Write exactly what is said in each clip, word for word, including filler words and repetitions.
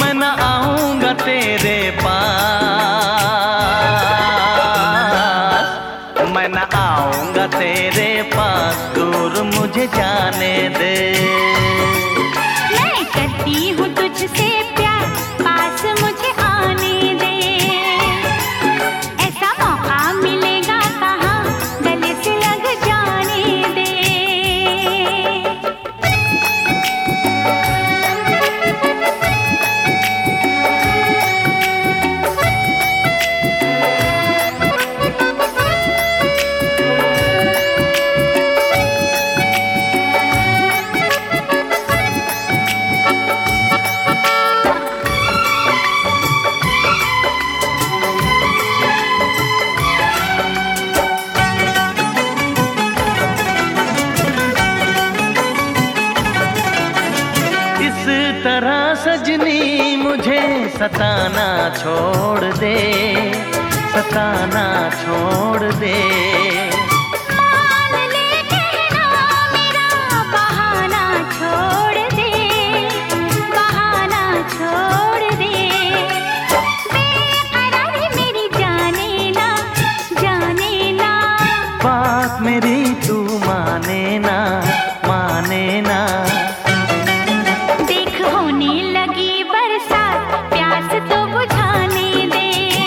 मैं न आऊंगा तेरे पास, मैं न आऊंगा तेरे पास, दूर मुझे जाने दे। मैं करती हूँ तुझसे प्यार, पास मुझे आने दे। ऐसा मौका मिलेगा कहाँ, गले से लग जाने दे। तरह सजनी मुझे सताना छोड़ दे, सताना छोड़ दे। मान ले कहना मेरा, बहाना छोड़ दे, बहाना छोड़ दे। बेकरारी मेरी जाने ना, जाने ना। बात मेरी तू माने ना, माने ना। होने लगी बरसात, प्यास तो बुझाने दे।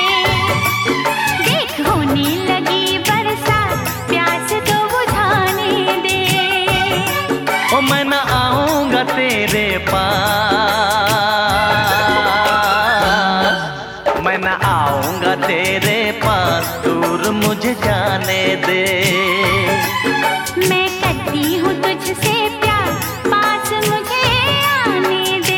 देख होने लगी बरसात, प्यास तो बुझाने दे। ओ मैं न आऊंगा तेरे पास, मैं न आऊंगा तेरे पास, दूर मुझे जाने दे। मैं करती हूँ तुझसे प्यार, पास मुझे आने दे।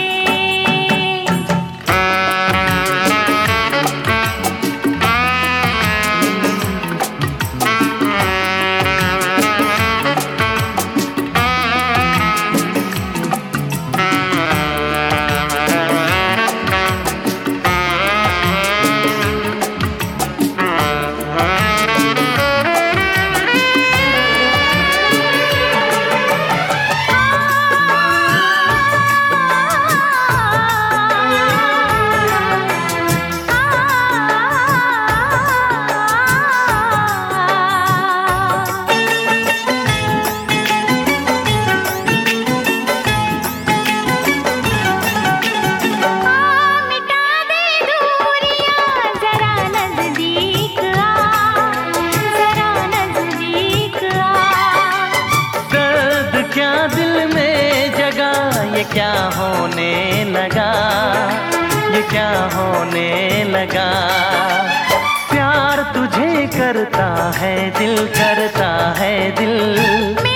ये क्या होने लगा, ये क्या होने लगा। प्यार तुझे करता है दिल, करता है दिल।